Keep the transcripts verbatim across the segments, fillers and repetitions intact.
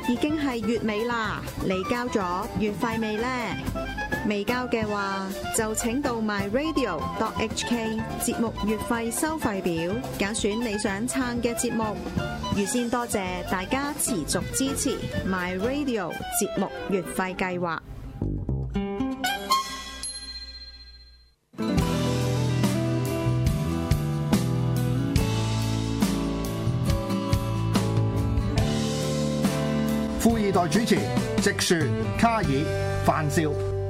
已經係月尾啦，你交咗月費未呢？未交嘅話，就請到 my radio dot h k 節目月費收費表，揀選你想撐嘅節目。預先多謝大家持續支持 my radio 節目月費計劃。 富二代主持直樹、卡爾、范少。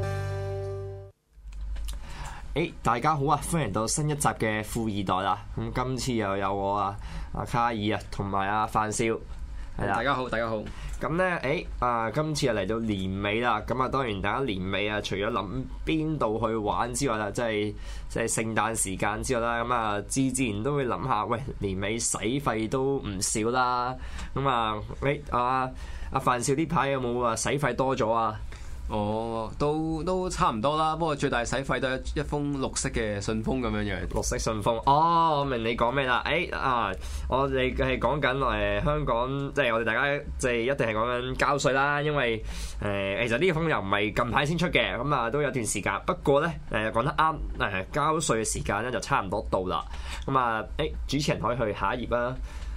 誒，大家好啊！歡迎到新一集嘅富二代啦。咁今次又有我啊，阿卡爾啊，同埋阿范少，係啦。 大家好，大家好。 咁咧，誒啊，今次又嚟到年尾啦。咁啊，當然大家年尾啊，除咗諗邊度去玩之外啦，即係即係聖誕時間之外啦，咁啊，自自然都會諗下，喂，年尾使費都唔少啦。咁啊，誒啊阿范少呢排有冇話使費多咗啊？ 哦，都都差唔多啦，不過最大使費都係一封綠色嘅信封咁樣樣。 綠色信封，哦，我明你講咩啦？誒、欸、啊，我哋係講緊誒香港，即係我哋大家即係一定係講緊交稅啦，因為誒、呃、其實呢封又唔係近排先出嘅，咁啊都有段時間。不過咧誒講得啱，誒交稅嘅時間咧就差唔多到啦。咁啊誒主持人可以去下一頁啦。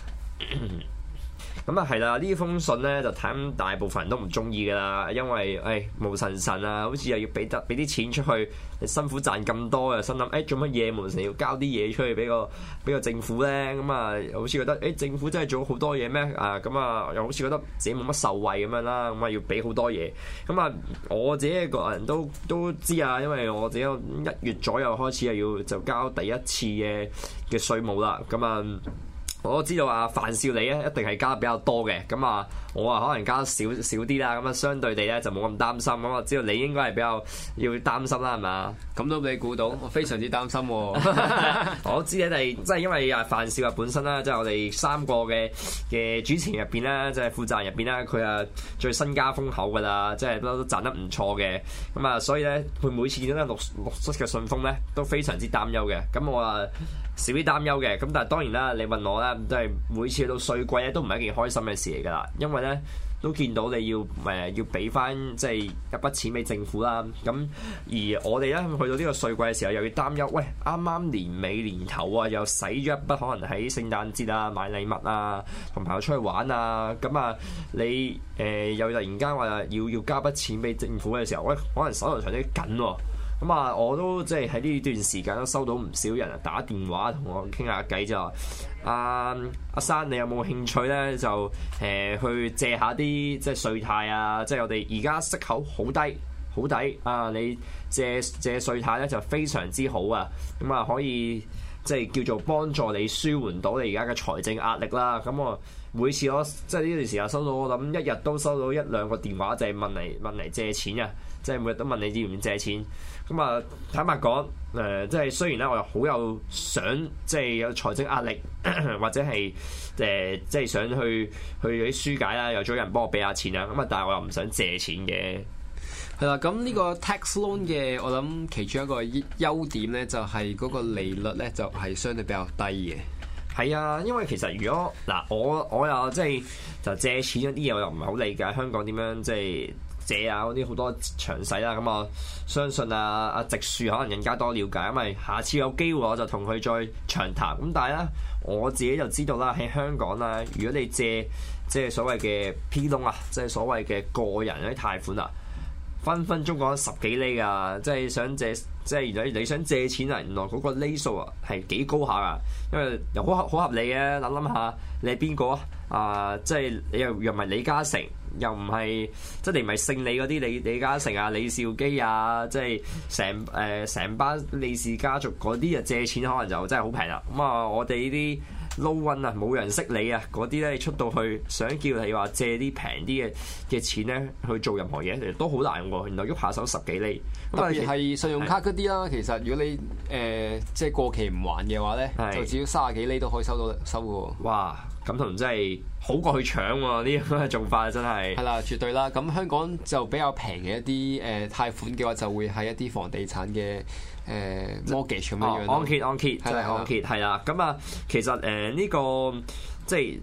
咁啊係啦，呢封信咧就睇大部分人都唔中意噶啦，因為誒無神神啊，好似又要俾得俾啲錢出去，你辛苦賺咁多啊，心諗誒做乜嘢無神要交啲嘢出去俾個俾個政府咧？咁啊好似覺得誒政府真係做咗好多嘢咩？啊咁啊又好似覺得自己冇乜受惠咁樣啦，咁啊要俾好多嘢。咁啊我自己個人都都知啊，因為我自己一月左右開始又要就交第一次嘅嘅稅務啦，咁啊。我知道啊，范少你咧一定係加得比較多嘅，咁啊，我啊可能加得少少啲啦，咁啊相對地咧就冇咁擔心，咁我知道你應該係比較要擔心啦，係嘛？ 咁都俾你估到，我非常之擔心喎。 我知咧，係即係因為啊范少啊本身啦，即係我哋三個嘅嘅主持人入邊啦，即係負責人入邊啦，佢啊最身家豐厚㗎啦，即係都賺得唔錯嘅，咁啊所以咧佢每次見到咧綠綠色嘅信封咧都非常之擔憂嘅，咁我啊少啲擔憂嘅，咁但係當然啦，你問我啦。即係每次到稅季咧，都唔係一件開心嘅事嚟㗎啦，因為咧都見到你要誒、呃、要俾翻即係一筆錢俾政府啦。咁而我哋咧去到呢個稅季嘅時候，又要擔憂，喂啱啱年尾年頭啊，又使咗一筆可能喺聖誕節啊買禮物啊，同朋友出去玩啊，咁啊你誒、呃、又突然間話要要交筆錢俾政府嘅時候，喂可能手頭上都緊喎。咁啊，我都即係喺呢段時間都收到唔少人啊打電話同我傾下偈，就話阿阿珊，你有冇興趣咧？就誒、呃、去借下啲即係稅貸啊！即係我哋而家息口好低，好抵啊！你借借稅貸咧就非常之好啊！咁啊可以即係叫做幫助你舒緩到你而家嘅財政壓力啦。咁我每次我即係呢段時間收到，我諗一日都收到一兩個電話，就係問嚟問嚟借錢啊！即係每日都問你要唔要借錢。咁啊，坦白講，誒、呃，即係雖然咧，我又好有想，即係有財政壓力，或者係誒、呃，即係想去去啲疏解啦，又做人幫我俾下錢啊，咁啊，但係我又唔想借錢嘅。 係啦，咁呢個 tax loan 嘅，我諗其中一個優點咧，就係嗰個利率咧，就係相對比較低嘅。 係啊，因為其實如果嗱，我我又即係就借錢嗰啲嘢，我又唔係好理解香港點樣即係。借啊嗰啲好多詳細啦，咁我相信啊阿直樹可能更加多了解，因為下次有機會我就同佢再長談。咁但係咧，我自己就知道啦，喺香港啦，如果你借即係所謂嘅 P loan 啊，即係所謂嘅個人嗰啲貸款啊，分分鐘講十幾厘㗎，即係想借，即係原來你想借錢啊，原來嗰個厘數啊係幾高下㗎，因為又好合好合理嘅，諗諗下你係邊個啊？啊，即係你又又唔係李嘉誠。又唔係，即係你唔係姓李嗰啲李李嘉誠啊、李兆基啊，即係成誒成班李氏家族嗰啲啊，借錢可能就真係好平啦。咁啊，我哋呢啲 low one 啊，冇人識你啊，嗰啲咧你出到去想叫你話借啲平啲嘅嘅錢咧去做任何嘢，其實都好難喎。原來喐下手十幾厘， 特別係信用卡嗰啲啦。其實如果你誒、呃、即係過期唔還嘅話咧，就只要三十幾厘都可以收到收嘅喎。 哇！咁同真係好過去搶喎，呢個嘅做法真係係啦，絕對啦。咁香港就比較平嘅一啲誒、呃、貸款嘅話，就會係一啲房地產嘅誒 mortgage 咁樣樣。 按揭按揭，即係按揭係啦。咁啊，其實誒呢、呃這個即係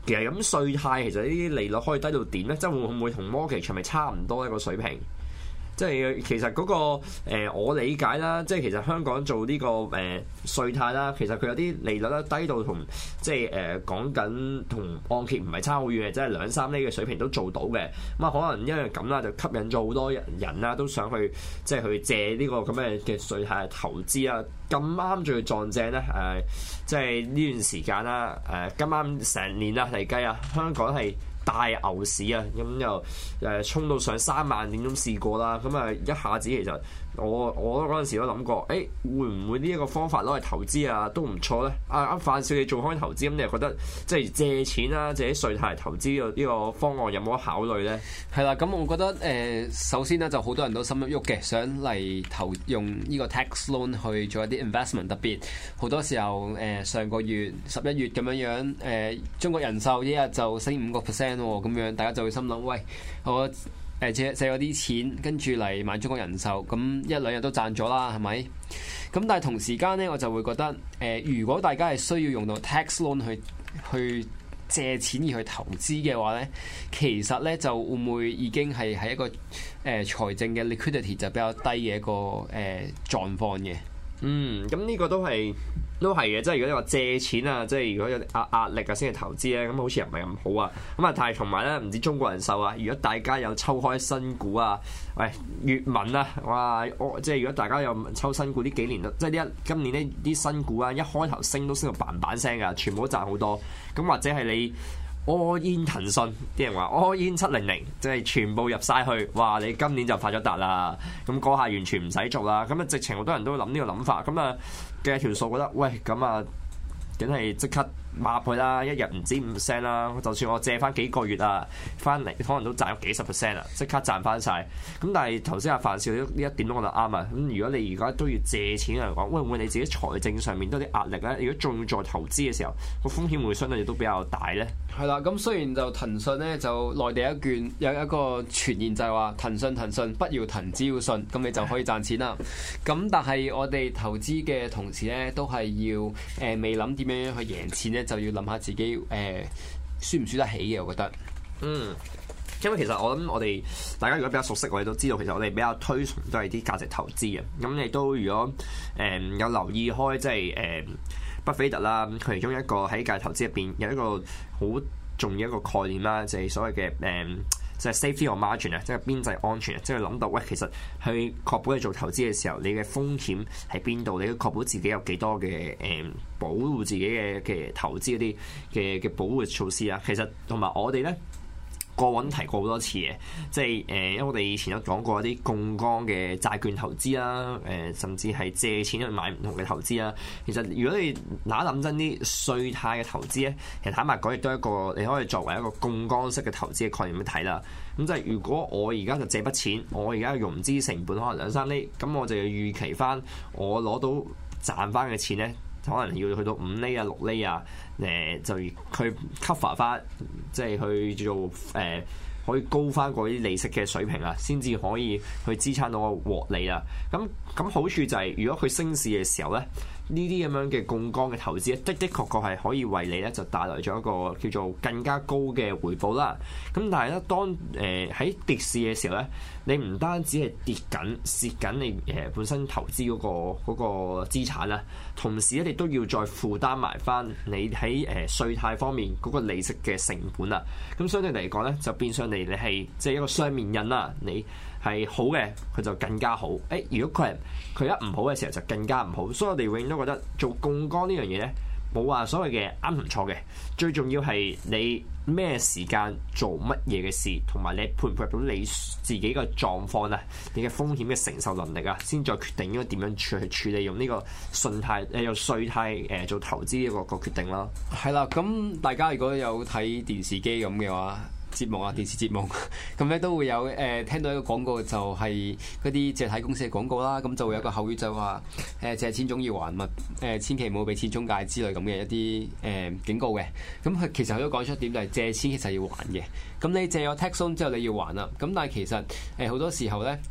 其實咁稅貸其實呢啲利率可以低到點咧？即係會唔會同 mortgage 係咪差唔多一個水平？即係其實嗰、那個、呃、我理解啦，即係其實香港做呢、這個誒、呃、稅貸啦，其實佢有啲利率咧低到同即係誒講緊同按揭唔係差好遠嘅，即係兩三厘嘅水平都做到嘅。咁啊，可能因為咁啦，就吸引咗好多人啦，都想去即係去借呢個咁嘅嘅稅貸投資啊。咁啱仲要撞正咧誒、呃，即係呢段時間啦誒，今啱成年啦嚟計啊，香港係大牛市啊，咁又誒衝到上三萬點都試過啦，咁啊一下子其實我我嗰陣時都諗過，誒、欸、會唔會呢一個方法攞嚟投資啊都唔錯咧？啊啊范少你做開投資咁，你又覺得即係借錢啦、啊，借啲稅貸嚟投資呢個方案有冇得考慮咧？ 係啦，咁我覺得誒、呃、首先咧就好多人都心喐喐嘅，想嚟投用呢個 tax loan 去做一啲 investment， 特別好多時候誒、呃、上個月十一月咁樣樣誒、呃、中國人壽一日就升五個 percent。咁樣大家就會心諗，喂，我誒借借咗啲錢，跟住嚟買中國人壽，咁一兩日都賺咗啦，係咪？咁但係同時間咧，我就會覺得，誒、呃，如果大家係需要用到 tax loan 去去借錢而去投資嘅話咧，其實咧就會唔會已經係喺一個誒財、呃、政嘅 liquidity 就比較低嘅一個誒狀況嘅。 嗯，咁呢個都係都係嘅，即係如果你話借錢啊，即係如果有壓壓力啊先去投資咧，咁好似又唔係咁好啊。咁啊，但係同埋咧，唔知中國人壽啊，如果大家有抽開新股啊，喂，粵文啊，哇，我即係如果大家有抽新股呢幾年，即係呢一今年呢啲新股啊，一開頭升都升到嘭嘭聲㗎，全部都賺好多。咁或者係你all in騰訊，啲人話all in七零零，即係全部入晒去，哇！你今年就發咗達啦，咁嗰下完全唔使做啦，咁啊直情好多人都諗呢個諗法，咁啊計條數覺得，喂，咁啊梗係即刻抹佢啦，一日唔止五 percent 啦，就算我借翻幾個月啊，翻嚟可能都賺咗幾十 percent 啊，即刻賺翻晒。咁但係頭先阿范少呢一點都覺得啱啊。咁如果你而家都要借錢嚟講，會唔會你自己財政上面都有啲壓力咧？如果仲要再投資嘅時候，個風險會相對亦都比較大咧。 係啦，咁雖然就騰訊咧就內地一卷有一個傳言就係話騰訊騰訊不要騰只要信，咁你就可以賺錢啦。咁但係我哋投資嘅同時咧，都係要誒、呃、未諗點樣去贏錢咧，就要諗下自己誒、呃、輸唔輸得起嘅，我覺得。 嗯，因為其實我諗我哋大家如果比較熟悉，我哋都知道其實我哋比較推崇都係啲價值投資嘅。咁你都如果誒、呃、有留意開，即係誒。呃巴菲特啦，佢其中一個喺價值投資入邊有一個好重要一個概念啦，就係、是、所謂嘅誒，即、嗯、係、就是、safety or margin 啊，即係邊際安全啊，即係諗到喂，其實去確保你做投資嘅時候，你嘅風險喺邊度？你要確保自己有幾多嘅誒、嗯、保護自己嘅嘅投資嗰啲嘅嘅保護措施啊。其實同埋我哋咧。過往提過好多次嘅，即係誒，因為我哋以前有講過一啲槓桿嘅債券投資啦，誒，甚至係借錢去買唔同嘅投資啦。其實如果你嗱諗真啲稅貸嘅投資咧，其實坦白講亦都係一個你可以作為一個槓桿式嘅投資嘅概念去睇啦。咁即係如果我而家就借筆錢，我而家融資成本可能兩三厘，咁我就要預期翻我攞到賺翻嘅錢咧。可能要去到五厘啊、六厘啊，誒、呃、就佢 cover 翻，即係去做誒、呃、可以高翻嗰啲利息嘅水平啊，先至可以去支撐到個獲利啊。咁咁好處就係、是，如果佢升市嘅時候咧，呢啲咁樣嘅槓桿嘅投資咧，的的確確係可以為你咧就帶來咗一個叫做更加高嘅回報啦。咁但係咧，當誒喺、呃、跌市嘅時候咧，你唔單止係跌緊蝕緊你誒本身投資嗰、那個嗰、那個資產啦，同時咧你都要再負擔埋翻你喺誒稅貸方面嗰個利息嘅成本啊。咁相對嚟講咧，就變相嚟你係即係一個雙面刃啦。你係好嘅，佢就更加好。誒、欸，如果佢係佢一唔好嘅時候，就更加唔好。所以我哋永遠都覺得做槓桿呢樣嘢咧，冇話所謂嘅啱唔錯嘅，最重要係你咩時間做乜嘢嘅事，同埋你配唔配合到你自己嘅狀況啊，你嘅風險嘅承受能力啊，先再決定應該點樣處去處理用呢個信貸誒用稅貸誒做投資呢個個決定啦。 係啦，咁大家如果有睇電視機咁嘅話，節目啊，電視節目咁咧都會有誒、呃、聽到一個廣告，就係嗰啲借貸公司嘅廣告啦。咁就會有個口語就話誒、呃、借錢總要還，物誒、呃、千祈唔好俾錢中介之類咁嘅一啲誒、呃、警告嘅。咁佢其實佢都講出一點，就係借錢其實要還嘅。咁你借咗 tax loan 之後你要還啦。咁但係其實誒好、呃、多時候咧，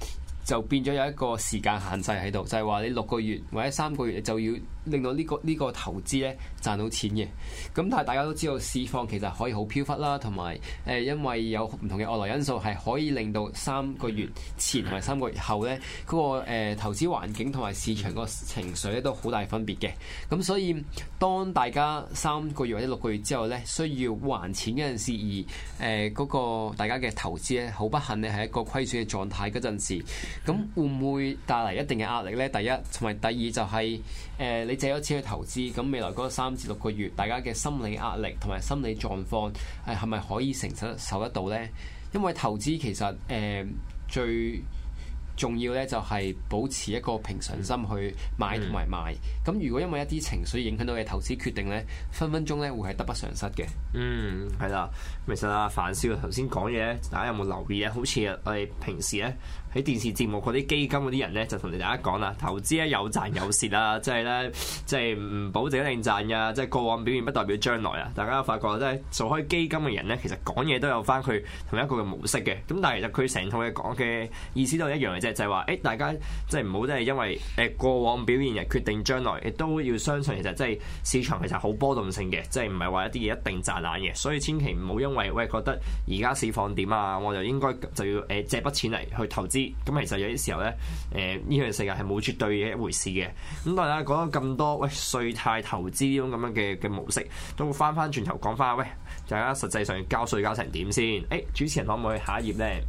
就變咗有一個時間限制喺度，就係、是、話你六個月或者三個月就要令到呢、這個呢、這個投資咧賺到錢嘅。咁但係大家都知道市況其實可以好飄忽啦，同埋誒因為有唔同嘅外來因素係可以令到三個月前同埋三個月後咧嗰、那個、呃、投資環境同埋市場個情緒咧都好大分別嘅。咁所以當大家三個月或者六個月之後咧需要還錢嗰陣時，而誒嗰、呃那個大家嘅投資咧好不幸咧係一個虧損嘅狀態嗰陣時，咁會唔會帶嚟一定嘅壓力咧？第一同埋第二就係、是、誒、呃、你借咗錢去投資，咁未來嗰三至六個月大家嘅心理壓力同埋心理狀況係係咪可以承受受得到咧？因為投資其實誒、呃、最重要咧就係保持一個平常心去買同埋賣。咁、嗯、如果因為一啲情緒影響到嘅投資決定咧，分分鐘咧會係得不償失嘅。 嗯，係啦。其實啊，范少頭先講嘢咧，大家有冇留意咧？好似我哋平時咧喺電視節目嗰啲基金嗰啲人咧，就同你大家講啦，投資咧有賺有蝕啦，即係咧即係唔保證一定賺㗎，即係過往表現不代表將來啊！大家有發覺即係做開基金嘅人咧，其實講嘢都有翻佢同一個嘅模式嘅。咁但係其實佢成套嘅講嘅意思都係一樣嘅啫，就係話誒大家即係唔好即係因為誒過往表現而決定將來，亦都要相信其實即係市場其實好波動性嘅，即係唔係話一啲嘢一定賺硬嘅，所以千祈唔好因為喂覺得而家市況點啊，我就應該就要誒借筆錢嚟去投資。咁其實有啲時候咧，誒呢個世界係冇絕對嘅一回事嘅。咁大家講咗咁多，喂稅貸投資呢種咁樣嘅嘅模式，都翻翻轉頭講翻，喂大家實際上交稅交成點先？誒主持人可唔可以下一頁咧？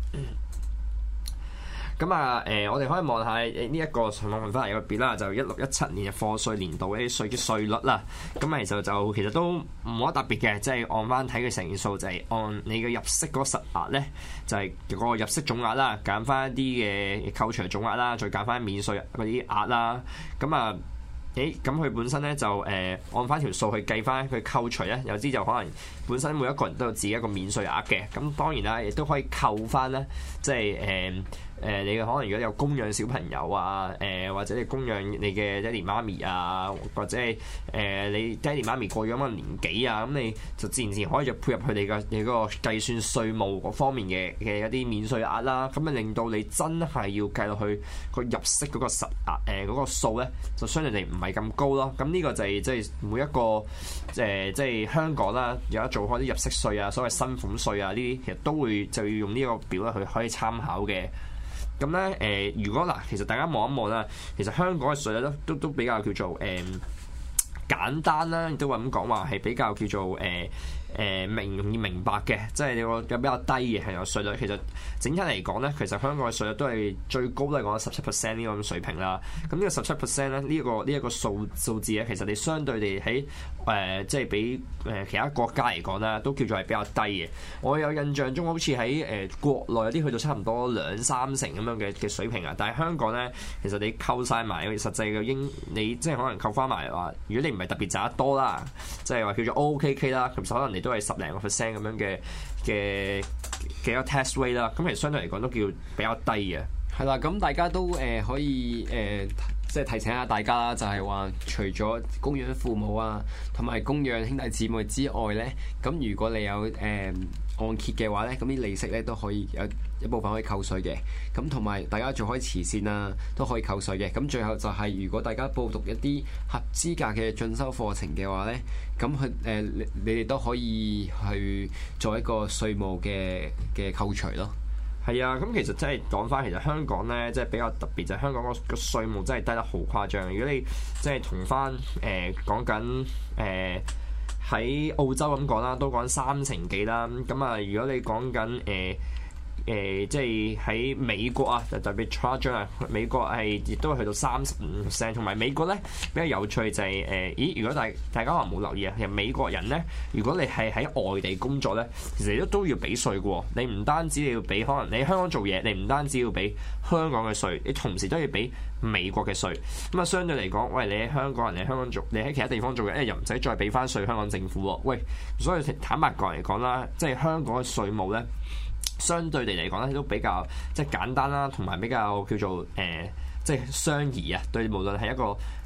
咁啊，誒、呃，我哋可以望下呢一個上網問翻嚟個表啦，就一六一七年嘅課稅年度嘅啲稅嘅稅率啦。咁啊，其實就其實都冇乜特別嘅，即係按翻睇佢成件數，就係按你嘅入息嗰個實額咧，就係個入息總額啦，減翻一啲嘅扣除總額啦，再減翻免稅嗰啲額啦。咁啊，誒，咁佢本身咧就誒、呃、按翻條數去計翻佢扣除咧，有啲就可能本身每一個人都有自己一個免稅額嘅。咁當然啦，亦都可以扣翻咧，即係誒。呃誒、呃，你可能如果有供養小朋友啊，誒、呃、或者你供養你嘅爹哋媽咪啊，或者係誒、呃、你爹哋媽咪過咗咁嘅年紀啊，咁你就自然自然可以就配入佢哋嘅你嗰個計算稅務嗰方面嘅嘅一啲免稅額啦，咁啊令到你真係要計落去個入息嗰個實額誒嗰個數咧，就相對地唔係咁高咯。咁呢個就係即係每一個誒即係香港啦，有得做開啲入息稅啊，所謂薪俸稅啊呢啲，其實都會就要用呢個表咧去可以參考嘅。咁咧誒，如果嗱，其實大家望一望啦，其實香港嘅稅率都都都比較叫做誒、呃、簡單啦，亦都話咁講話係比較叫做誒。呃誒明容易明白嘅，即係你個有比較低嘅係有稅率。其實整體嚟講咧，其實香港嘅稅率都係最高都係講十七 percent 呢個咁水平啦。咁呢個十七 percent 咧，呢、呢個呢一、呢個數數字咧，其實你相對地喺誒、呃、即係比誒其他國家嚟講咧，都叫做係比較低嘅。我有印象中好似喺誒國內有啲去到差唔多兩三成咁樣嘅嘅水平啊。但係香港咧，其實你扣晒埋實際嘅應，你即係可能扣翻埋話，如果你唔係特別賺得多啦，即係話叫做 O K K 啦，其實可能你都係十零個 percent 咁樣嘅嘅嘅一個 tax rate 啦，咁其實相對嚟講都叫比較低嘅。 係啦，咁大家都誒、呃、可以誒、呃、即係提醒下大家啦，就係、是、話除咗供養父母啊，同埋供養兄弟姊妹之外咧，咁如果你有誒、呃、按揭嘅話咧，咁啲利息咧都可以有一部分可以扣稅嘅。咁同埋大家做開慈善啊，都可以扣稅嘅。咁最後就係如果大家報讀一啲合資格嘅進修課程嘅話咧，咁佢誒你你哋都可以去做一個稅務嘅嘅扣除咯。 係啊，咁其實真係講翻，其實香港咧，即係比較特別，就係香港個個稅務真係低得好誇張。如果你即係同翻誒講緊誒喺澳洲咁講啦，都講三成幾啦。咁啊，如果你講緊誒。呃誒、呃，即係喺美國啊，就特別誇張啊！美國係亦都係去到三十五 percent， 同埋美國咧比較有趣就係、是、誒、呃，咦？如果大大家話冇留意啊，其實美國人咧，如果你係喺外地工作咧，其實都都要俾稅嘅喎。你唔單止你要俾，可能你喺香港做嘢，你唔單止要俾香港嘅稅，你同時都要俾美國嘅稅。咁啊，相對嚟講，喂，你喺香港人，你喺香港做，你喺其他地方做嘅，誒又唔使再俾翻稅香港政府喎。喂，所以坦白講嚟講啦，即係香港嘅稅務咧。相對地嚟講咧，都比較即係簡單啦，同埋比較叫做誒、呃，即係相宜啊。對，無論係一個誒、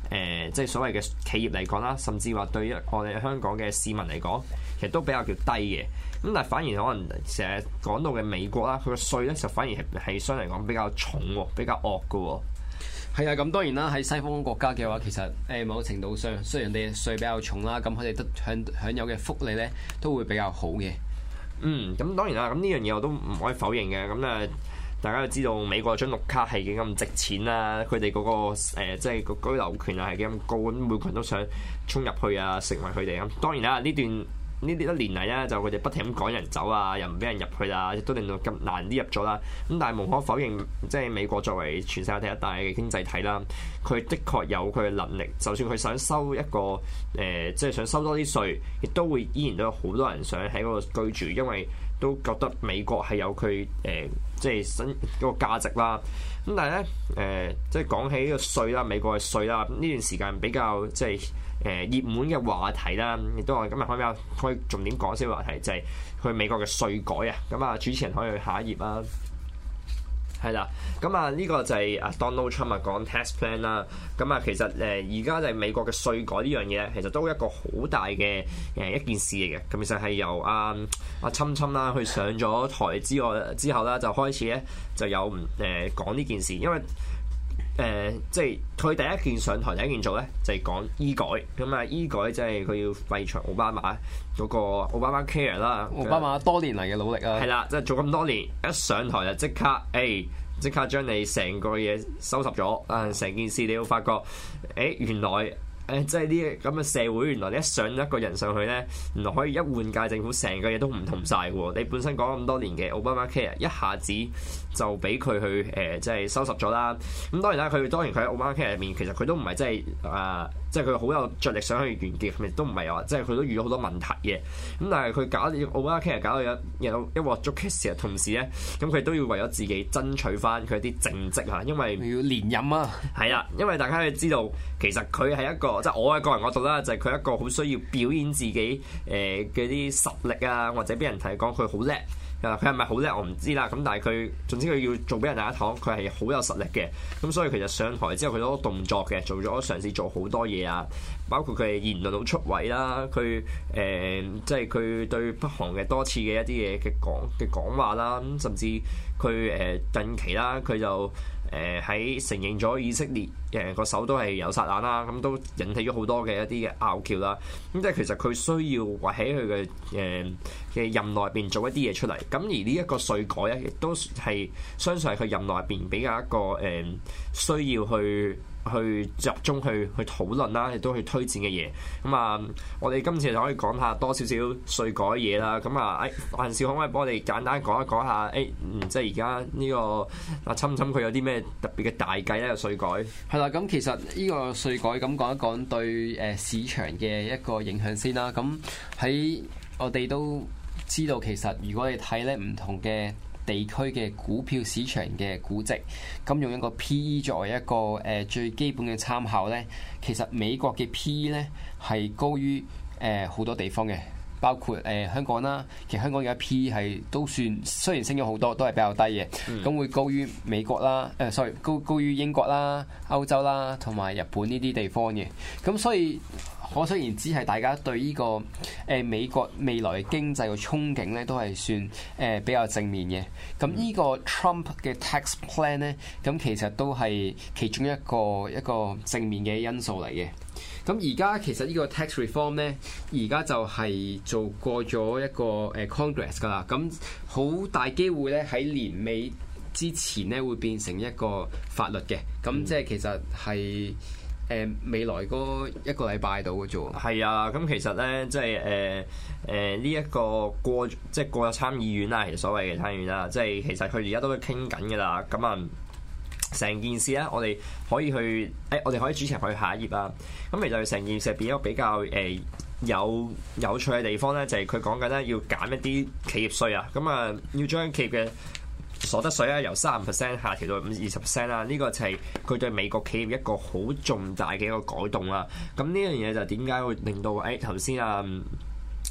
呃、即係所謂嘅企業嚟講啦，甚至話對於我哋香港嘅市民嚟講，其實都比較叫低嘅。咁但係反而可能成日講到嘅美國啦，佢個稅咧就反而係係相對嚟講比較重喎，比較惡嘅喎。 係啊，咁當然啦，喺西方國家嘅話，其實誒某程度上，雖然人哋稅比較重啦，咁佢哋得享享有嘅福利咧都會比較好嘅。 嗯，咁當然啦，咁呢樣嘢我都唔可以否認嘅。咁誒，大家都知道美國張綠卡係幾咁值錢啦，佢哋嗰個誒即係個居留權啊係幾咁高，咁每個人都想衝入去啊，成為佢哋咁。當然啦，呢段呢啲一年嚟咧，就佢哋不停咁趕人走啊，又唔俾人入去啦，亦都令到咁難啲入咗啦。咁但係無可否認，即係美國作為全世界第一大嘅經濟體啦，佢的確有佢嘅能力。就算佢想收一個誒、呃，即係想收多啲稅，亦都會依然都有好多人想喺嗰度居住，因為都覺得美國係有佢誒、呃，即係新嗰個價值啦。咁但係咧誒，即係講起呢個稅啦，美國嘅稅啦，呢段時間比較即係。誒熱門嘅話題啦，亦都我今日可以可以重點講少少話題，就係、是、去美國嘅稅改啊！咁啊，主持人可以去下一頁啦。係啦，咁啊呢個就係啊 Donald Trump 啊講 tax plan 啦。咁啊其實誒而家就係美國嘅稅改呢樣嘢咧，其實都一個好大嘅誒一件事嚟嘅。咁其實係由阿阿侵侵啦，去上咗台之外之後啦，就開始咧就有誒、呃、講呢件事，因為。誒、呃，即係佢第一件上台第一件做咧，就係、是、講醫改。咁啊，醫改即係佢要廢除奧巴馬嗰個奧巴馬 care 啦。 奧巴馬多年嚟嘅努力啊， 係啦，即係做咁多年，一上台就即刻，誒，即刻將你成個嘢收拾咗。啊，成件事你會發覺，誒、欸，原來。誒，即係呢咁嘅社會，原來你一上一個人上去咧，原來可以一換屆政府，成個嘢都唔同晒嘅喎。你本身講咁多年嘅奧巴馬 care，一下子就俾佢去誒、呃，即係收拾咗啦。咁當然啦，佢當然佢喺奧巴馬 care 入面，其實佢都唔係真係啊。呃即係佢好有着力想去完結，亦都唔係話，即係佢都遇到好多問題嘅。咁但係佢搞奧巴馬 care 搞到有有一鑊粥嘅時候，同時咧，咁佢都要為咗自己爭取翻佢啲政績嚇，因為要連任啊。係啦，因為大家要知道，其實佢係一個即係我嘅個人角度啦，就係、是、佢一個好需要表演自己誒嘅啲實力啊，或者俾人睇講佢好叻。佢係咪好叻我唔知啦，咁但係佢總之佢要做俾人大家睇，佢係好有實力嘅。咁所以其實上台之後佢好多動作嘅，做咗嘗試做好多嘢啊，包括佢嘅言論好出位啦，佢誒即係佢對北韓嘅多次嘅一啲嘢嘅講嘅講話啦，咁甚至佢誒、呃、近期啦，佢就誒喺、呃、承認咗以色列誒個首都係有撒冷啦，咁都引起咗好多嘅一啲嘅拗撬啦。咁即係其實佢需要話喺佢嘅誒嘅任內入邊做一啲嘢出嚟。咁而呢一個稅改咧，亦都係相信係佢任內入邊比較一個誒、呃、需要去去集中去去討論啦，亦都去推薦嘅嘢。咁啊，我哋今次就可以講下多少少稅改嘢啦。咁啊，誒范少可唔可以幫我哋簡單講一講下？誒、欸，嗯，即係而家呢個阿侵侵佢有啲咩特別嘅大計咧？稅改係啦，咁其實呢個稅改咁講一講對誒市場嘅一個影響先啦。咁喺我哋都知道，其實如果你睇咧唔同嘅地區嘅股票市場嘅估值，咁用一個 P E 作為一個誒最基本嘅參考咧，其實美國嘅 P E 咧係高於誒好多地方嘅，包括誒、呃、香港啦。其實香港而家 P E 係都算雖然升咗好多，都係比較低嘅。咁、嗯、會高於美國啦，誒、呃、sorry 高高於英國啦、歐洲啦同埋日本呢啲地方嘅。咁所以可想而知係大家對呢、這個誒、呃、美國未來經濟嘅憧憬咧，都係算誒、呃、比較正面嘅。咁呢個 Trump 嘅 tax plan 咧，咁其實都係其中一個一個正面嘅因素嚟嘅。咁而家其實呢個 tax reform 咧，而家就係做過咗一個誒 Congress 噶啦。咁好大機會咧喺年尾之前咧會變成一個法律嘅。咁即係其實係。誒未來嗰一個禮拜到嘅啫喎， 係啊，咁其實咧，即係誒誒呢一個過，即係過咗參議院啦，其實所謂嘅參議院啦，即係其實佢而家都傾緊㗎啦。咁啊，成件事咧，我哋可以去，誒、欸，我哋可以主持人去下一頁啦。咁其實成件事入邊一個比較誒、呃、有有趣嘅地方咧，就係佢講緊咧要減一啲企業稅啊。咁啊，要將企業嘅所得稅咧由三十 percent 下調到五二十 percent 啦，呢個就係佢對美國企業一個好重大嘅一個改動啦。咁呢樣嘢就點解會令到誒頭先啊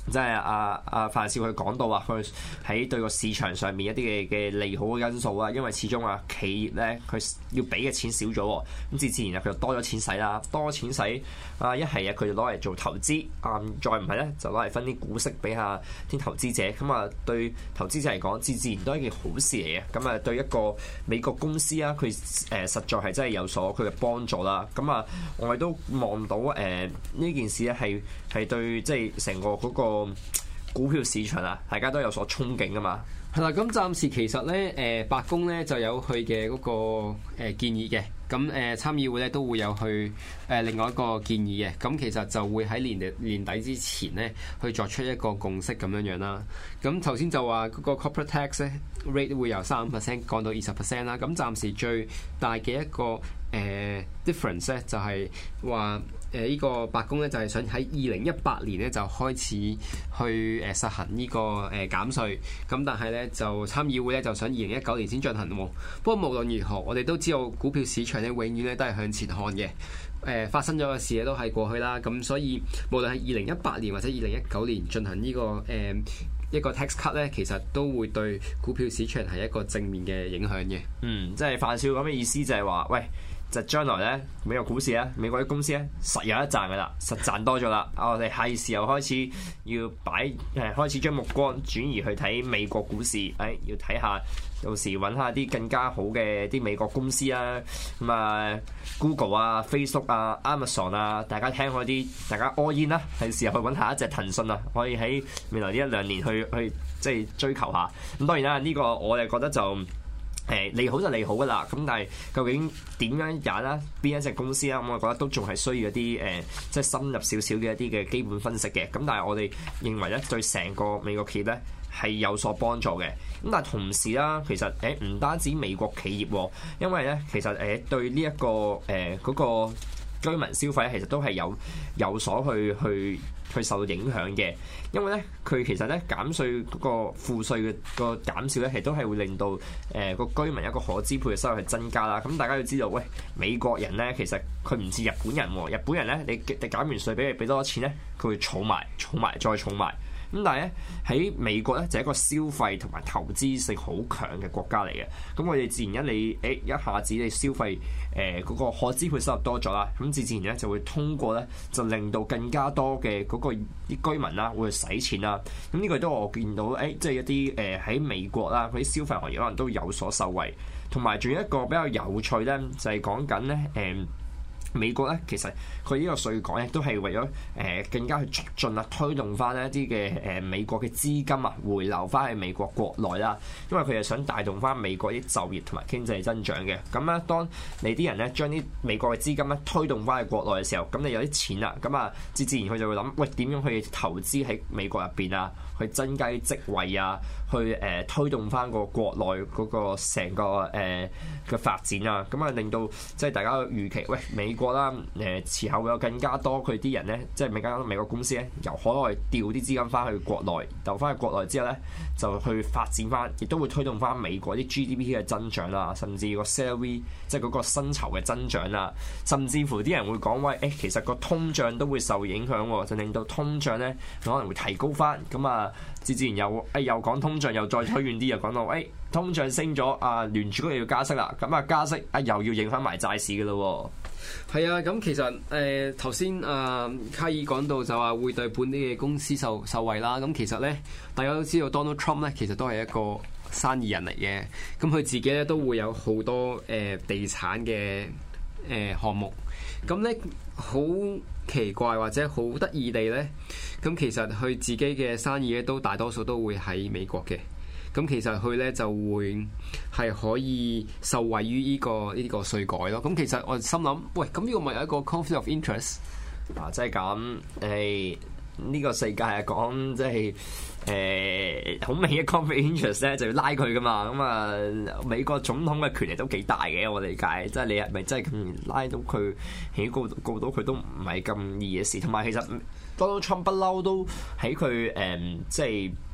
即係阿阿范少佢講到話，佢喺對個市場上面一啲嘅嘅利好嘅因素啊，因為始終啊企業咧佢要俾嘅錢少咗，咁自自然啊佢就多咗錢使啦，多錢使啊一係啊佢就攞嚟做投資啊，再唔係咧就攞嚟分啲股息俾下啲投資者，咁啊對投資者嚟講自自然都係一件好事嚟嘅，咁啊對一個美國公司啊佢誒實在係真係有所佢嘅幫助啦，咁啊我哋都望到誒呢、呃、件事咧係係對即係成個嗰個股票市場啊，大家都有所憧憬噶嘛。 係啦，咁暫時其實咧，誒、呃、白宮咧就有佢嘅嗰個、呃、建議嘅，咁誒、呃、參議會咧都會有去誒、呃、另外一個建議嘅，咁其實就會喺年底年底之前咧去作出一個共識咁樣樣啦。咁頭先就話嗰個 corporate tax 咧 rate 會由三十五 percent 降到二十 percent 啦。咁暫時最大嘅一個誒、呃、difference 咧就係話。誒呢個白宮咧就係想喺二零一八年咧就開始去誒實行呢個誒減稅，咁但係咧就參議會咧就想二零一九年先進行喎。不過無論如何，我哋都知道股票市場咧永遠咧都係向前看嘅。誒、呃、發生咗嘅事咧都係過去啦，咁所以無論係二零一八年或者二零一九年進行呢、這個誒、呃、一個 tax cut 咧，其實都會對股票市場係一個正面嘅影響嘅。 嗯，即係范少咁嘅意思就係話，喂。就將來咧，美國股市咧，美國啲公司咧，實有一賺噶啦，實賺多咗啦。我哋係時候開始要擺誒，開始將目光轉移去睇美國股市。誒、哎，要睇下到時揾下啲更加好嘅啲美國公司啊。咁啊，Google 啊、Facebook 啊、Amazon 啊，大家聽開啲，大家 all in 啦。係時候去揾下一隻騰訊啊，可以喺未來呢一兩年去去即係追求下。咁當然啦，呢、這個我哋覺得就。誒利好就利好噶啦，咁但係究竟點樣揀啦？邊一隻公司啦？咁我覺得都仲係需要一啲誒、呃，即係深入少少嘅一啲嘅基本分析嘅。咁但係我哋認為咧，對成個美國企業咧係有所幫助嘅。咁但係同時啦，其實誒唔單止美國企業，因為咧其實誒對呢、這、一個誒嗰、呃那個居民消費咧，其實都係有有所去去。佢受到影響嘅，因為咧佢其實咧減稅嗰個賦稅嘅個減少咧，係都係會令到誒個、呃、居民一個可支配嘅收入係增加啦。咁大家要知道，喂，美國人咧其實佢唔似日本人喎，日本人咧你你減完稅俾佢俾多錢咧，佢會儲埋儲埋再儲埋。咁但係咧喺美國咧就係一個消費同埋投資性好強嘅國家嚟嘅，咁我哋自然一你誒一下子你消費誒嗰個可支配收入多咗啦，咁自自然咧就會通過咧就令到更加多嘅嗰個啲居民啦會去使錢啦，咁呢個都我見到誒即係一啲誒喺美國啦嗰啲消費行業可能都有所受惠，同埋仲有一個比較有趣咧就係講緊咧誒。嗯美國咧，其實佢呢個稅改咧，都係為咗誒、呃、更加去促進啊，推動翻一啲嘅誒美國嘅資金啊，回流翻去美國國內啦。因為佢係想帶動翻美國啲就業同埋經濟增長嘅。咁咧，當你啲人咧將啲美國嘅資金咧推動翻去國內嘅時候，咁你有啲錢啦，咁啊，自自然佢就會諗，喂，點樣去投資喺美國入邊啊？去增加啲職位啊，去誒、呃、推動翻個國內嗰個成個誒嘅、呃、發展啊，咁啊令到即係大家預期，喂美國啦誒遲後會有更加多佢啲人咧，即係美加美國公司咧由海外調啲資金翻去國內，調翻去國內之後咧就去發展翻，亦都會推動翻美國啲 G D P 嘅增長啦，甚至個 salary 即係嗰個薪酬嘅增長啦，甚至乎啲人會講喂誒、欸，其實個通脹都會受影響喎，就令到通脹咧可能會提高翻，咁啊〜自自然又誒、哎、又講通脹，又再推遠啲又講到誒、哎、通脹升咗啊，聯儲局又要加息啦，咁啊加息啊又要影響埋債市嘅咯喎。 係啊，咁其實誒頭先啊卡爾講到就話會對本地嘅公司受受惠啦。咁其實咧大家都知道 Donald Trump 咧其實都係一個生意人嚟嘅，咁佢自己咧都會有好多誒、呃、地產嘅誒、呃、項目，咁咧好奇怪或者好得意地咧，咁其實佢自己嘅生意咧都大多數都會喺美國嘅，咁其實佢咧就會係可以受惠於呢個呢個稅改咯。咁其實我心諗，喂，咁呢個咪有一個 conflict of interest 啊？即係咁誒，呢個世界係講即係誒好明顯 conflict interest 咧，就要拉佢噶嘛。咁啊，美國總統嘅權力都幾大嘅，我理解。即係你係咪真係咁拉到佢起告告到佢都唔係咁易嘅事。同埋其實 Donald Trump 不嬲都喺佢誒即係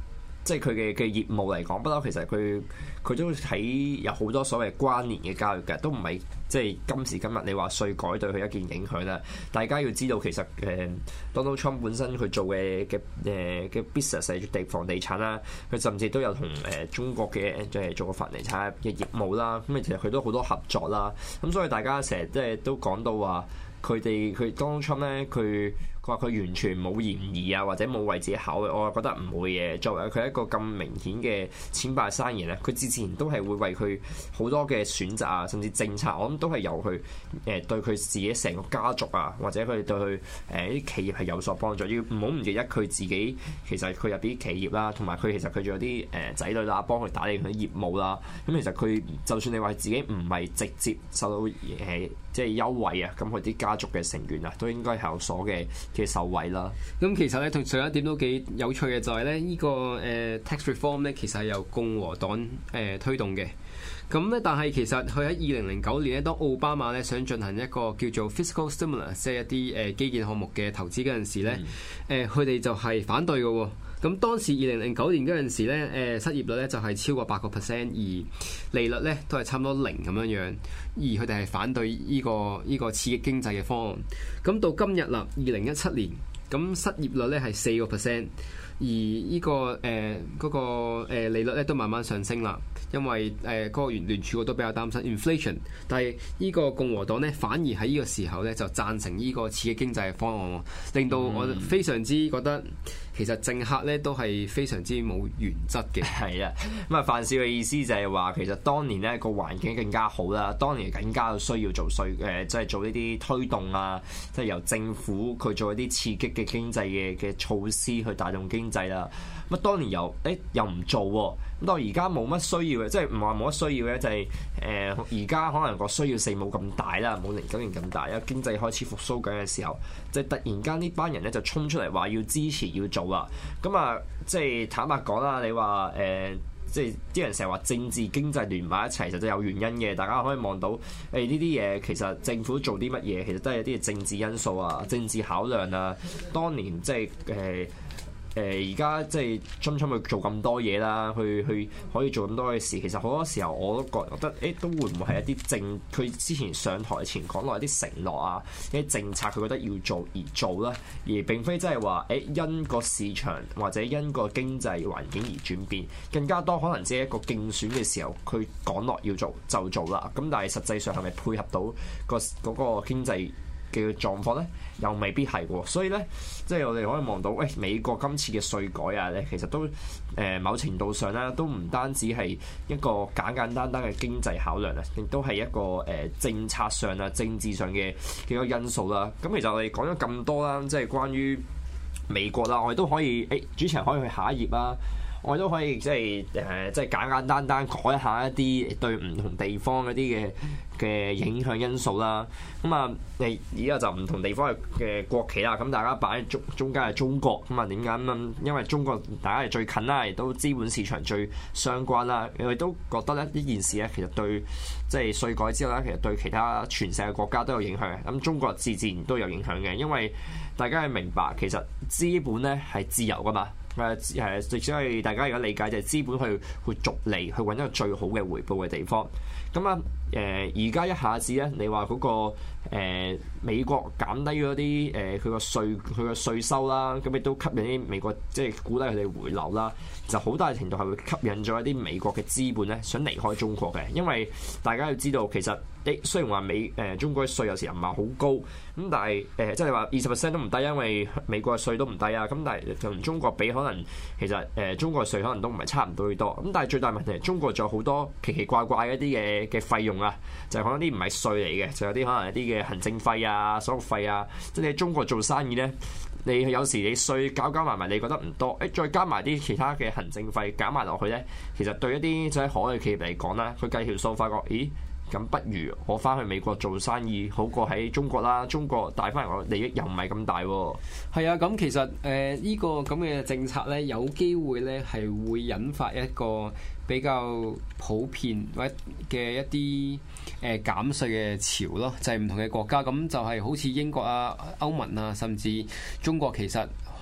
即係佢嘅嘅業務嚟講，不嬲其實佢佢都睇有好多所謂關聯嘅交易嘅，都唔係即係今時今日你話稅改對佢一件影響啦。大家要知道其實誒、呃、Donald Trump 本身佢做嘅嘅誒嘅 business 係地房地產啦，佢甚至都有同誒、呃、中國嘅即係做個房地產嘅業務啦。咁其實佢都好多合作啦。咁所以大家成日即係都講到話佢哋佢 Donald Trump 咧佢。佢話佢完全冇嫌疑啊，或者冇為自己考慮，我覺得唔會嘅。作為佢一個咁明顯嘅錢幣生意咧，佢之前都係會為佢好多嘅選擇啊，甚至政策，我諗都係由佢誒、呃、對佢自己成個家族啊，或者佢對佢誒啲企業係有所幫助。要唔好唔記得佢自己其實佢入邊啲企業啦，同埋佢其實佢仲有啲誒仔女啦，幫佢打理佢啲業務啦。咁其實佢就算你話自己唔係直接受到誒、呃、即係優惠啊，咁佢啲家族嘅成員啊，都應該係有所嘅嘅受惠啦。 咁其實咧，同上一點都幾有趣嘅就係咧，呢個誒 tax reform 咧，其實係由共和黨誒、呃、推動嘅。咁咧，但係其實佢喺二零零九年咧，當奧巴馬咧想進行一個叫做 fiscal stimulus，即係一啲誒基建項目嘅投資嗰陣時咧，誒佢哋就係反對嘅喎。咁當時二零零九年嗰陣時咧，誒失業率咧就係超過八個 percent，而利率咧都係差唔多零咁樣樣，而佢哋係反對呢個呢個刺激經濟嘅方案。咁到今日啦，二零一七年，咁失業率咧係四個 percent，而呢個誒嗰個誒利率咧都慢慢上升啦，因為誒嗰個聯聯儲局都比較擔心 inflation， 但係呢個共和黨咧反而喺呢個時候咧就贊成呢個刺激經濟嘅方案，令到我非常之覺得。其實政客咧都係非常之冇原則嘅。 係啊，咁啊范少嘅意思就係話，其實當年咧個環境更加好啦，當年更加需要做稅誒，即係做呢啲推動啊，即係由政府佢做一啲刺激嘅經濟嘅嘅措施去帶動經濟啦。咁啊，當年又誒又唔做喎，咁到而家冇乜需要嘅，即係唔話冇乜需要嘅，就係誒而家可能個需要性冇咁大啦，冇零九年咁大，因為經濟開始復甦緊嘅時候，就係突然間呢班人咧就衝出嚟話要支持要做啦。咁啊，即係坦白講啦，你話誒、呃，即係啲人成日話政治經濟聯埋一齊，實在有原因嘅。大家可以望到誒呢啲嘢，其實政府做啲乜嘢，其實都係一啲政治因素啊、政治考量啊。當年即係誒。呃誒而家即係侵侵去做咁多嘢啦，去去可以做咁多嘅事，其實好多時候我都覺覺得，誒、欸、都會唔會係一啲政佢之前上台前講落一啲承諾啊，一啲政策佢覺得要做而做啦，而並非真係話誒因個市場或者因個經濟環境而轉變，更加多可能只係一個競選嘅時候，佢講落要做就做啦。咁但係實際上係咪配合到個嗰個經濟嘅狀況咧，又未必係喎，所以咧，即係我哋可以望到，喂，美國今次嘅稅改啊，咧其實都誒、呃、某程度上咧，都唔單止係一個簡簡單單嘅經濟考量啊，亦都係一個誒、呃、政策上啊、政治上嘅幾個因素啦。咁其實我哋講咗咁多啦，即係關於美國啦，我哋都可以，誒、欸、主持人可以去下一頁啦。我都可以即係誒，即係簡簡單單改一下一啲對唔同地方嗰啲嘅嘅影響因素啦。咁啊，誒而家就唔同地方嘅嘅國旗啦。咁大家擺喺中中間係中國。咁啊點解咁？因為中國大家係最近啦，亦都資本市場最相關啦。我哋都覺得咧呢件事咧，其實對即係稅改之後咧，其實對其他全世界國家都有影響嘅。咁中國自自然都有影響嘅，因為大家係明白其實資本咧係自由噶嘛。誒誒，即係大家而家理解就係資本去去逐利去揾一個最好嘅回報嘅地方。咁啊誒，而家一下子咧，你話嗰、嗰個、呃、美國減低咗啲誒佢個稅佢個稅收啦，咁亦都吸引啲美國即係鼓勵佢哋回流啦，就好大程度係會吸引咗一啲美國嘅資本咧想離開中國嘅，因為大家要知道其實誒雖然話美誒、呃、中國嘅稅有時又唔係好高，咁但係誒、呃、即係話二十 percent 都唔低，因為美國嘅稅都唔低啊，咁但係同中國比可能其實誒、呃、中國嘅稅可能都唔係差唔多幾多，咁但係最大問題係中國仲有好多奇奇怪怪一啲嘅嘅費用啊，就係、是、可能啲唔係稅嚟嘅，就有啲可能一啲嘅行政費啊、手續費啊，即係你喺中國做生意咧，你有時你稅搞搞埋埋，你覺得唔多，誒再加埋啲其他嘅行政費減埋落去咧，其實對一啲即係海外企業嚟講啦，佢計條數發覺，咦？咁不如我翻去美國做生意好過喺中國啦，中國帶翻嚟個利益又唔係咁大喎。 係啊，咁其實誒呢、呃這個咁嘅政策咧，有機會咧係會引發一個比較普遍或者嘅一啲誒、呃、減稅嘅潮咯，就係、是、唔同嘅國家，咁就係好似英國啊、歐盟啊，甚至中國其實。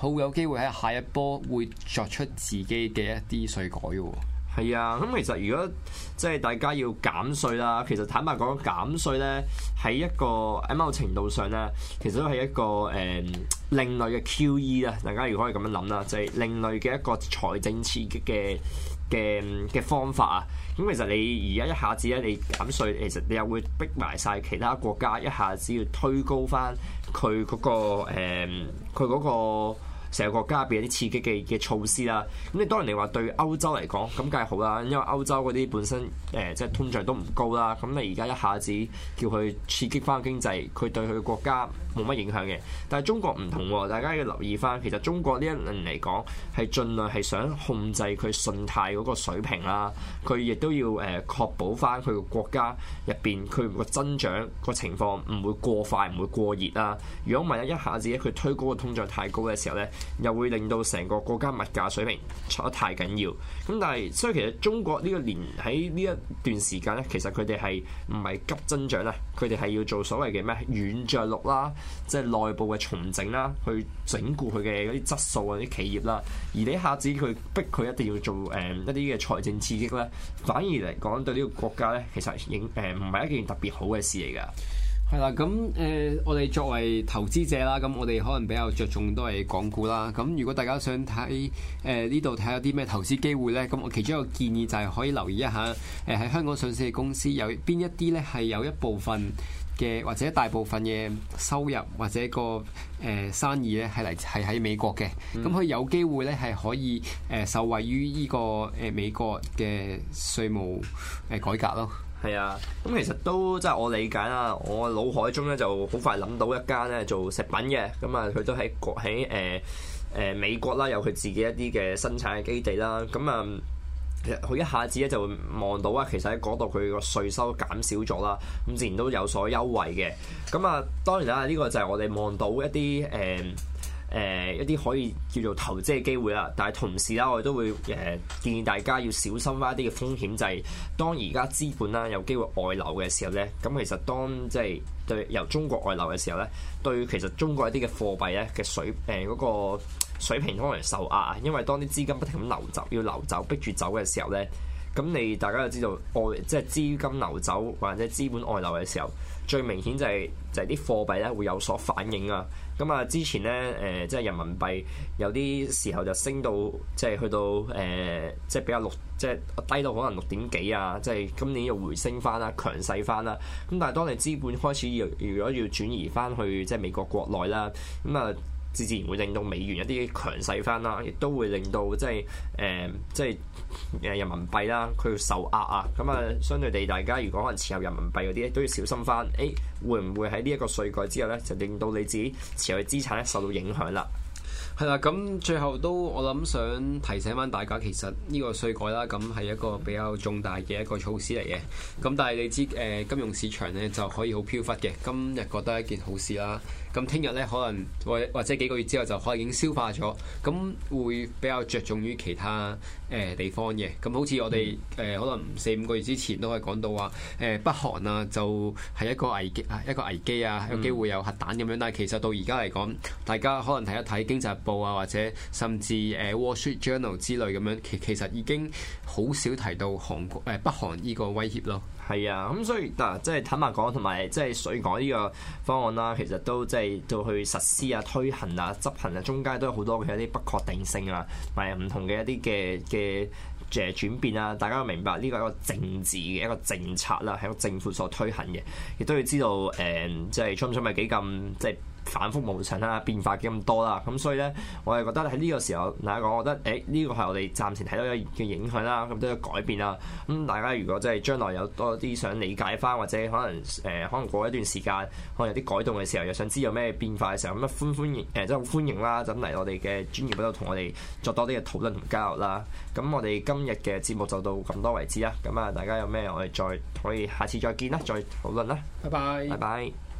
好有機會喺下一波會作出自己嘅一啲稅改嘅喎。 係啊，咁其實如果即係大家要減稅啦，其實坦白講減稅咧喺一個喺某程度上咧，其實都係一個誒、嗯、另類嘅 Q E 啦。大家如果可以咁樣諗啦，就係、是、另類嘅一個財政刺激嘅嘅嘅方法啊。咁其實你而家一下子咧你減稅，其實你又會逼埋晒其他國家一下子要推高翻佢嗰個誒佢嗰個。成個國家入邊有啲刺激嘅嘅措施啦，咁你當然你話對歐洲嚟講咁梗係好啦，因為歐洲嗰啲本身誒、呃、即係通脹都唔高啦，咁你而家一下子叫佢刺激翻經濟，佢對佢嘅國家冇乜影響嘅。但係中國唔同喎，大家要留意翻，其實中國呢一輪嚟講係盡量係想控制佢信貸嗰個水平啦，佢亦都要誒確保翻佢個國家入邊佢個增長個情況唔會過快，唔會過熱啦。如果萬一一下子佢推高個通脹太高嘅時候咧，又會令到成個國家物價水平錯得太緊要，咁但係所以其實中國呢個年喺呢一段時間咧，其實佢哋係唔係急增長啦，佢哋係要做所謂嘅咩軟着陸啦，即係內部嘅重整啦，去整固佢嘅嗰啲質素啊啲企業啦，而你一下子佢逼佢一定要做誒、呃、一啲嘅財政刺激咧，反而嚟講對呢個國家咧，其實影誒唔係一件特別好嘅事嚟㗎。 係啦，咁誒、呃，我哋作為投資者啦，咁我哋可能比較着重都係港股啦。咁如果大家想睇誒呢度睇下啲咩投資機會咧，咁我其中一個建議就係可以留意一下誒喺、呃、香港上市嘅公司有邊一啲咧係有一部分嘅或者大部分嘅收入或者個誒、呃、生意咧係嚟係喺美國嘅，咁佢、嗯、有機會咧係可以誒、呃、受惠於呢、這個誒、呃、美國嘅稅務誒改革咯。 係啊，咁其實都即係我理解啦，我腦海中咧就好快諗到一間咧做食品嘅，咁啊佢都喺國喺誒誒美國啦，有佢自己一啲嘅生產嘅基地啦，咁啊其實佢一下子咧就會望到啊，其實喺嗰度佢個稅收減少咗啦，咁自然都有所優惠嘅，咁啊當然啦，呢、這個就係我哋望到一啲誒。呃誒、呃、一啲可以叫做投資嘅機會啦，但係同時啦，我哋都會誒、呃、建議大家要小心翻一啲嘅風險，就係、是、當而家資本啦有機會外流嘅時候咧，咁其實當即係對由中國外流嘅時候咧，對其實中國一啲嘅貨幣咧嘅水誒嗰、呃那個水平可能受壓，因為當啲資金不停咁流走，要流走逼住走嘅時候咧，咁你大家就知道外即係資金流走或者資本外流嘅時候，最明顯就係、是、就係、是、啲貨幣咧會有所反應啊。咁啊，之前咧誒、呃，即係人民幣有啲時候就升到，即係去到誒、呃，即係比較六，即係低到可能六點幾啊，即係今年又回升翻啦，強勢翻啦。咁但係當你資本開始要如果要轉移翻去即係美國國內啦，咁啊，自自然會令到美元一啲強勢翻啦，亦都會令到即係誒、呃，即係誒人民幣啦，佢要受壓啊。咁啊，相對地，大家如果可能持有人民幣嗰啲咧，都要小心翻。誒、欸，會唔會喺呢一個稅改之後咧，就令到你自己持有嘅資產咧受到影響啦？ 係啦，咁最後都我諗想提醒翻大家，其實呢個稅改啦，咁係一個比較重大嘅一個措施嚟嘅。咁但係你知誒、呃、金融市場咧就可以好飄忽嘅，今日覺得一件好事啦。咁聽日咧可能或或者幾個月之後就可能已經消化咗，咁會比較着重於其他誒、呃、地方嘅。咁好似我哋誒、呃、可能四五個月之前都可以講到話誒、呃、北韓啊，就係一個危機啊，一個危機啊，有機會有核彈咁樣。但係其實到而家嚟講，大家可能睇一睇經濟日報啊，或者甚至誒、呃、Wall Street Journal 之類咁樣，其其實已經好少提到韓國誒、呃、北韓呢個威脅咯。 係啊，咁所以嗱，即係坦白講，同埋即係稅改呢個方案啦，其實都即係到去實施啊、推行啊、執行啊，中間都有好多嘅一啲不確定性啊，同埋唔同嘅一啲嘅嘅誒轉變啊。大家要明白呢個係一個政治嘅一個政策啦，係一個政府所推行嘅，亦都要知道誒、呃，即係出唔出咪幾咁即係反覆無常啦，變化幾咁多啦，咁所以咧，我係覺得喺呢個時候，大家講，我覺得誒呢個係我哋暫時睇到嘅影響啦，咁都有改變啦。咁大家如果真係將來有多啲想理解翻，或者可能誒、呃、可能過一段時間，可能有啲改動嘅時候，又想知有咩變化嘅時候，咁啊歡歡迎誒，即係好歡迎啦，咁嚟我哋嘅專業嗰度同我哋作多啲嘅討論同交流啦。咁我哋今日嘅節目就到咁多為止啦。咁啊，大家有咩我哋再可以下次再見啦，再討論啦。 拜拜。 拜拜。